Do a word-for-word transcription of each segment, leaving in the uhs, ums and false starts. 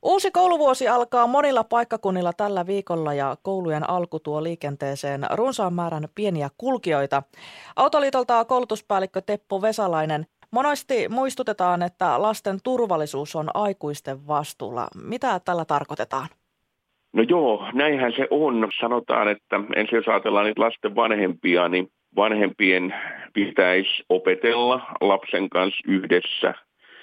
Uusi kouluvuosi alkaa monilla paikkakunnilla tällä viikolla ja koulujen alku tuo liikenteeseen runsaan määrän pieniä kulkijoita. Autoliitolta koulutuspäällikkö Teppo Vesalainen. Monesti muistutetaan, että lasten turvallisuus on aikuisten vastuulla. Mitä tällä tarkoitetaan? No joo, näinhän se on. Sanotaan, että ensin jos ajatellaan niitä lasten vanhempia, niin vanhempien pitäisi opetella lapsen kanssa yhdessä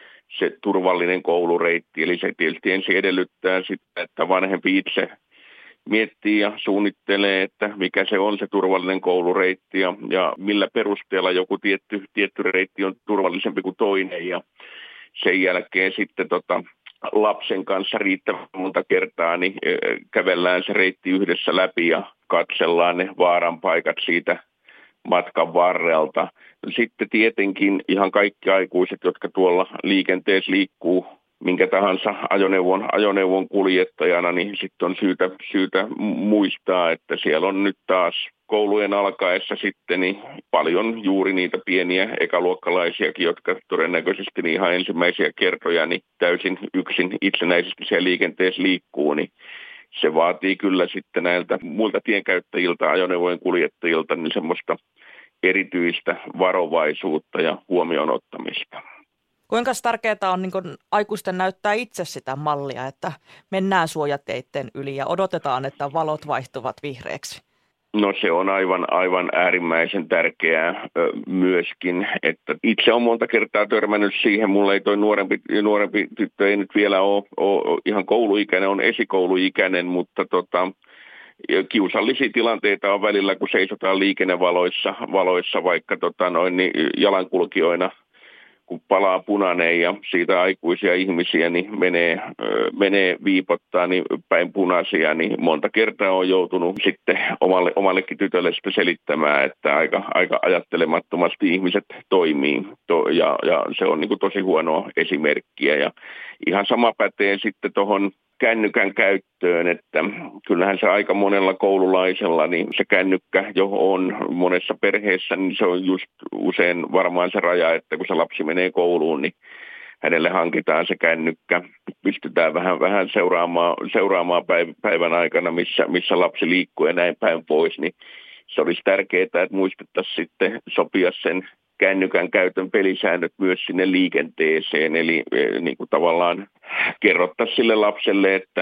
se turvallinen koulureitti. Eli se tietysti ensin edellyttää sitä, että vanhempi itse miettii ja suunnittelee, että mikä se on se turvallinen koulureitti ja, ja millä perusteella joku tietty, tietty reitti on turvallisempi kuin toinen. Ja sen jälkeen sitten tota, lapsen kanssa riittävän monta kertaa niin kävellään se reitti yhdessä läpi ja katsellaan ne vaaran paikat siitä matkan varrelta. Sitten tietenkin ihan kaikki aikuiset, jotka tuolla liikenteessä liikkuu minkä tahansa ajoneuvon, ajoneuvon kuljettajana, niin sitten on syytä, syytä muistaa, että siellä on nyt taas koulujen alkaessa sitten niin paljon juuri niitä pieniä ekaluokkalaisiakin, jotka todennäköisesti niin ihan ensimmäisiä kertoja niin täysin yksin itsenäisesti siellä liikenteessä liikkuu, niin se vaatii kyllä sitten näiltä muilta tienkäyttäjiltä, ajoneuvojen kuljettajilta niin semmoista erityistä varovaisuutta ja huomioon ottamista. Kuinka tärkeää on niin kuin aikuisten näyttää itse sitä mallia, että mennään suojateitten yli ja odotetaan, että valot vaihtuvat vihreäksi? No se on aivan, aivan äärimmäisen tärkeää ö, myöskin, että itse olen monta kertaa törmännyt siihen, mulla ei toi nuorempi, nuorempi tyttö ei nyt vielä ole, ole ihan kouluikäinen, on esikouluikäinen, mutta tota, kiusallisia tilanteita on välillä, kun seisotaan liikennevaloissa valoissa, vaikka tota, noin, niin jalankulkijoina, kun palaa punainen ja siitä aikuisia ihmisiä niin menee, menee viipottaa niin päin punaisia, niin monta kertaa on joutunut sitten omalle, omallekin tytölle sitä selittämään, että aika, aika ajattelemattomasti ihmiset toimii to, ja, ja se on niin kuin tosi huonoa esimerkkiä ja ihan sama pätee sitten tuohon kännykän käyttöön, että kyllähän se aika monella koululaisella, niin se kännykkä jo on monessa perheessä, niin se on just usein varmaan se raja, että kun se lapsi menee kouluun, niin hänelle hankitaan se kännykkä. Pystytään vähän, vähän seuraamaan, seuraamaan päivän aikana, missä, missä lapsi liikkuu ja näin päin pois, niin se olisi tärkeää, että muistettaisiin sitten sopia sen kännykän käytön pelisäännöt myös sinne liikenteeseen, eli niin kuin tavallaan kerrottaisiin sille lapselle, että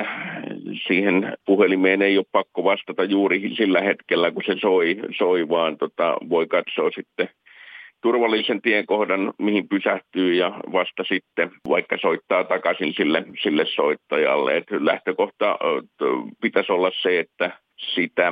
siihen puhelimeen ei ole pakko vastata juuri sillä hetkellä, kun se soi, soi vaan tota, voi katsoa sitten turvallisen tienkohdan, mihin pysähtyy ja vasta sitten vaikka soittaa takaisin sille, sille soittajalle. Et lähtökohta pitäisi olla se, että sitä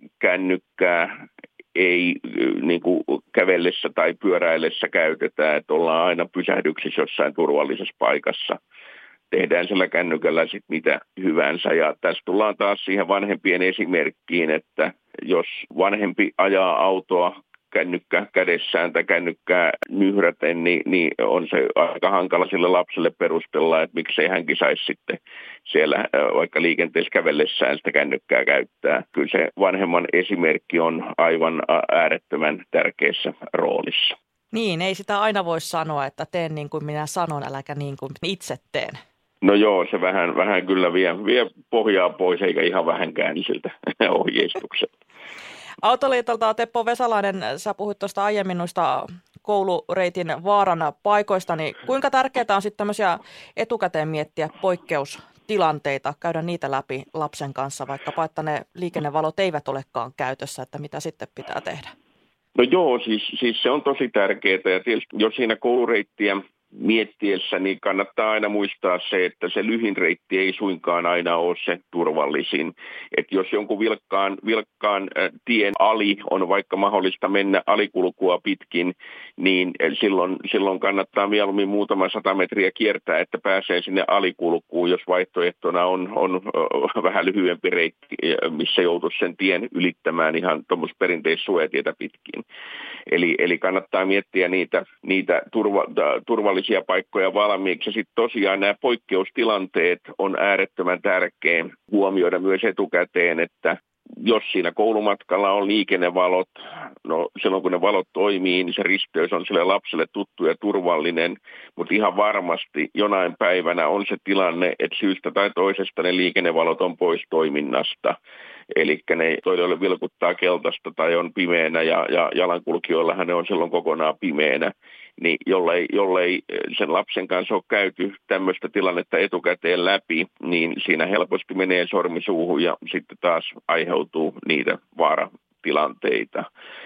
kännykkää ei niin kuin kävellessä tai pyöräillessä käytetään, että ollaan aina pysähdyksissä jossain turvallisessa paikassa. Tehdään sillä kännykällä sitten mitä hyvänsä. Ja tässä tullaan taas siihen vanhempien esimerkkiin, että jos vanhempi ajaa autoa kännykkä kädessään tai kännykkää nyhräten, niin, niin on se aika hankala sille lapselle perustella, että miksei hänkin saisi sitten siellä vaikka liikenteessä kävellessään sitä kännykkää käyttää. Kyllä se vanhemman esimerkki on aivan äärettömän tärkeässä roolissa. Niin, ei sitä aina voi sanoa, että teen niin kuin minä sanon, äläkä niin kuin itse teen. No joo, se vähän, vähän kyllä vie, vie pohjaa pois, eikä ihan vähänkään siltä ohjeistukselta. Autoliitolta Teppo Vesalainen, sä puhuit tuosta aiemmin noista koulureitin vaarana paikoista, niin kuinka tärkeää on sitten tämmöisiä etukäteen miettiä poikkeustilanteita, käydä niitä läpi lapsen kanssa, vaikkapa että ne liikennevalot eivät olekaan käytössä, että mitä sitten pitää tehdä? No joo, siis, siis se on tosi tärkeää ja tietysti jos siinä koulureittiä miettiessä, niin kannattaa aina muistaa se, että se lyhin reitti ei suinkaan aina ole se turvallisin. Että jos jonkun vilkkaan, vilkkaan tien ali on vaikka mahdollista mennä alikulkua pitkin, niin silloin, silloin kannattaa mieluummin muutama sata metriä kiertää, että pääsee sinne alikulkuun, jos vaihtoehtona on, on vähän lyhyempi reitti, missä joutuisi sen tien ylittämään ihan tuommoista perinteistä suojatietä pitkin. Eli, eli kannattaa miettiä niitä, niitä turva, turvallisia paikkoja valmiiksi. Ja sitten tosiaan nämä poikkeustilanteet on äärettömän tärkeä huomioida myös etukäteen, että jos siinä koulumatkalla on liikennevalot, no silloin kun ne valot toimii, niin se risteys on sille lapselle tuttu ja turvallinen, mutta ihan varmasti jonain päivänä on se tilanne, että syystä tai toisesta ne liikennevalot on pois toiminnasta. Eli ne toiselle vilkuttaa keltaista tai on pimeänä ja, ja jalankulkijoillahan ne on silloin kokonaan pimeänä. Niin jollei, jollei sen lapsen kanssa ole käyty tämmöistä tilannetta etukäteen läpi, niin siinä helposti menee sormi suuhun ja sitten taas aiheutuu niitä vaaratilanteita.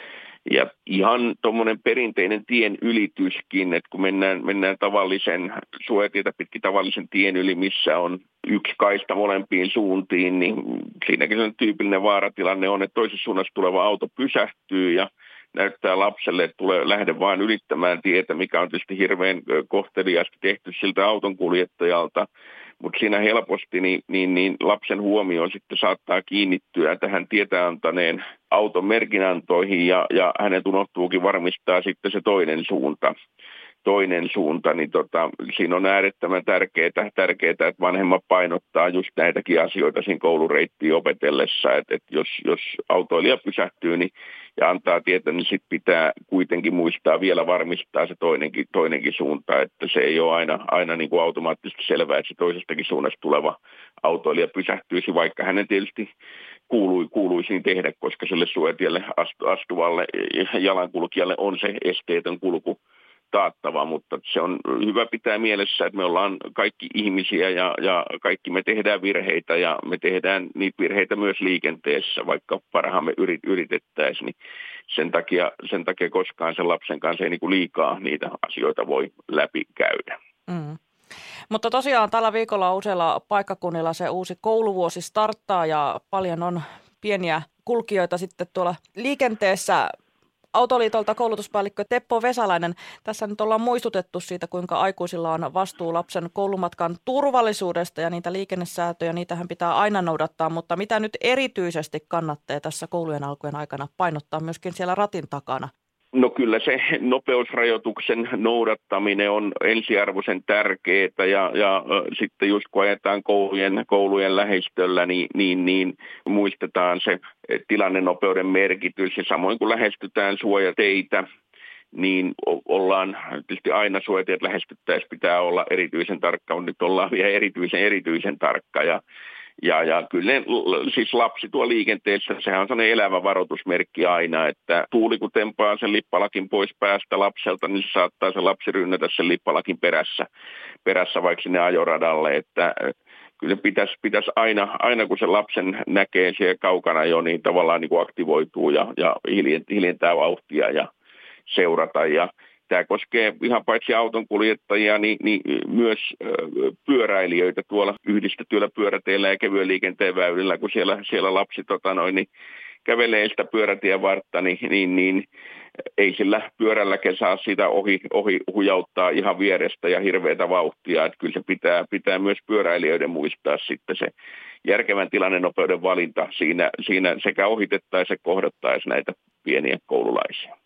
Ja ihan tuommoinen perinteinen tien ylityskin, että kun mennään, mennään tavallisen suojatietä pitkin tavallisen tien yli, missä on yksi kaista molempiin suuntiin, niin siinäkin se tyypillinen vaaratilanne on, että toisessa suunnassa tuleva auto pysähtyy ja näyttää lapselle, että tulee lähde vain ylittämään tietä, mikä on tietysti hirveän kohteliaasti tehty siltä auton kuljettajalta. Mutta siinä helposti niin, niin, niin lapsen huomio sitten saattaa kiinnittyä tähän tietä antaneen auton merkinantoihin ja, ja hänen unohtuukin varmistaa sitten se toinen suunta. Toinen suunta, niin tota, siinä on äärettömän tärkeää, tärkeää, että vanhemmat painottaa just näitäkin asioita siinä koulureittiä opetellessa, että, että jos, jos autoilija pysähtyy niin, ja antaa tietä, niin sitten pitää kuitenkin muistaa vielä varmistaa se toinenkin, toinenkin suunta, että se ei ole aina, aina niin kuin automaattisesti selvää, että se toisestakin suunnasta tuleva autoilija pysähtyisi, vaikka hänen tietysti kuului, kuuluisiin tehdä, koska sille suojatielle astuvalle jalankulkijalle on se esteetön kulku taattava, mutta se on hyvä pitää mielessä, että me ollaan kaikki ihmisiä ja, ja kaikki me tehdään virheitä ja me tehdään niitä virheitä myös liikenteessä, vaikka parhaamme yrit, yritettäisiin, niin sen takia, sen takia koskaan sen lapsen kanssa ei niin kuin liikaa niitä asioita voi läpikäydä. Mm. Mutta tosiaan tällä viikolla useilla paikkakunnilla se uusi kouluvuosi starttaa ja paljon on pieniä kulkijoita sitten tuolla liikenteessä. Autoliitolta koulutuspäällikkö Teppo Vesalainen. Tässä nyt ollaan muistutettu siitä, kuinka aikuisilla on vastuu lapsen koulumatkan turvallisuudesta ja niitä liikennesäätöjä, niitähän pitää aina noudattaa, mutta mitä nyt erityisesti kannattaa tässä koulujen alkujen aikana painottaa myöskin siellä ratin takana? No kyllä se nopeusrajoituksen noudattaminen on ensiarvoisen tärkeää ja, ja sitten just kun ajetaan koulujen, koulujen lähistöllä, niin, niin, niin muistetaan se tilannenopeuden merkitys ja samoin kun lähestytään suojateitä, niin ollaan tietysti aina suojatiet lähestyttäessä pitää olla erityisen tarkka, mutta nyt ollaan vielä erityisen erityisen tarkka ja Ja, ja kyllä ne, siis lapsi tuo liikenteessä, sehän on sellainen elävä varoitusmerkki aina, että tuuli kun tempaa sen lippalakin pois päästä lapselta, niin se saattaa se lapsi rynnätä sen lippalakin perässä, perässä vaikka sinne ajoradalle, että kyllä pitäisi, pitäisi aina, aina kun se lapsen näkee siellä kaukana jo, niin tavallaan niin kuin aktivoituu ja, ja hiljentää vauhtia ja seurata ja tämä koskee ihan paitsi autonkuljettajia, niin, niin myös pyöräilijöitä tuolla yhdistetyillä pyöräteillä ja kevyen liikenteen väylillä, kun siellä, siellä lapsi tota noin, niin kävelee sitä pyörätien vartta, niin, niin, niin ei sillä pyörälläkään saa sitä ohi, ohi hujauttaa ihan vierestä ja hirveätä vauhtia. Että kyllä se pitää, pitää myös pyöräilijöiden muistaa sitten se järkevän tilannenopeuden valinta siinä, siinä sekä ohitettaisiin ja kohdattaisiin näitä pieniä koululaisia.